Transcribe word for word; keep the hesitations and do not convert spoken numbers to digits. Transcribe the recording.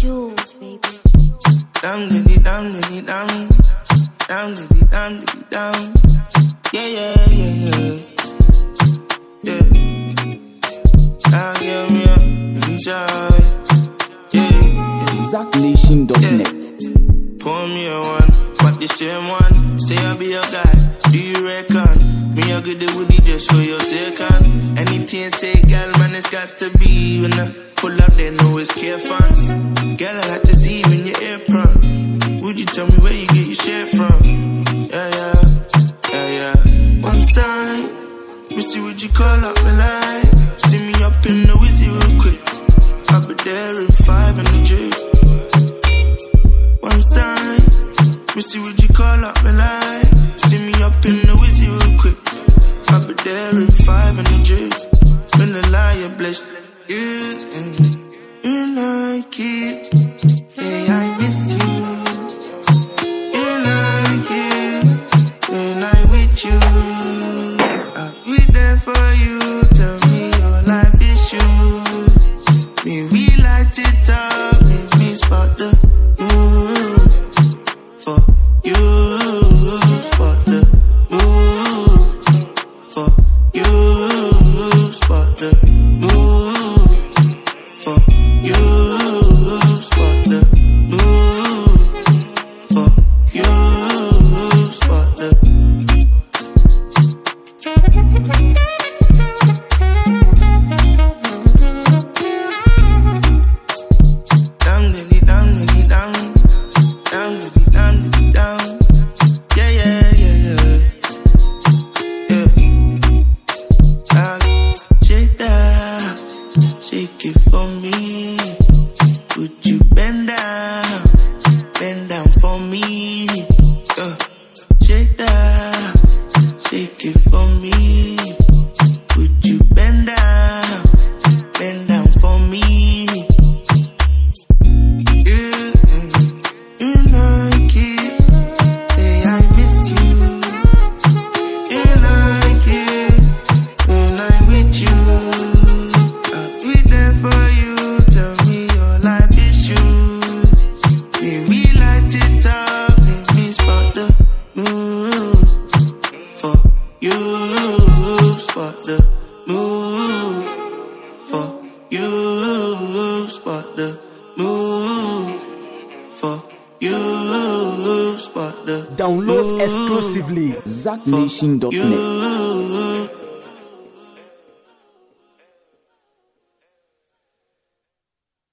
Jules, baby. Down, diddy, down, diddy, down. Down, diddy, down, diddy, down. Yeah, yeah, yeah, yeah. Yeah. I'll give me a enjoy. Yeah, yeah. Zack Nation dot net. Pour me a one, but the same one. Say I'll be your guy. Do you reckon? Me a good the woody just for your second. Anything say, girl, man, it's got to be. When I pull up, they know it's care fans. Girl, I like to see you in your apron. Would you tell me where you get your shit from? Yeah, yeah, yeah, yeah. One time, we see what you call up my line. See me up in the wizzy real quick. I'll be there in five in the drip. One time, we see what you call up my line. See me up in the wizzy real quick. I'll be there in five in the drip. When the liar blessed you, you like it. Yeah, I miss you. You like it when I'm with you. I'll be there for you. Tell me your life issues. May we light it up. Make me spot the moon for you. Spot the moon for you. Spot the moon for you. Spot the moon for you. Spot the down, diddy, down, diddy, down. Down, diddy, down, diddy, down. Yeah, yeah, yeah, yeah. Yeah. Uh, shake that, shake it for me. Would you bend down, bend down for me? Uh, shake that, shake it for me. Would you bend down, bend down for me? Yeah, you like it. Say I miss you. You like it when I'm with you. I'll be there for you. Tell me your life issues. May we light it up. Make me spot the moon for you. Spot the moon for you. Spot the moon for you. Spot the Download exclusively Zack Nation dot net.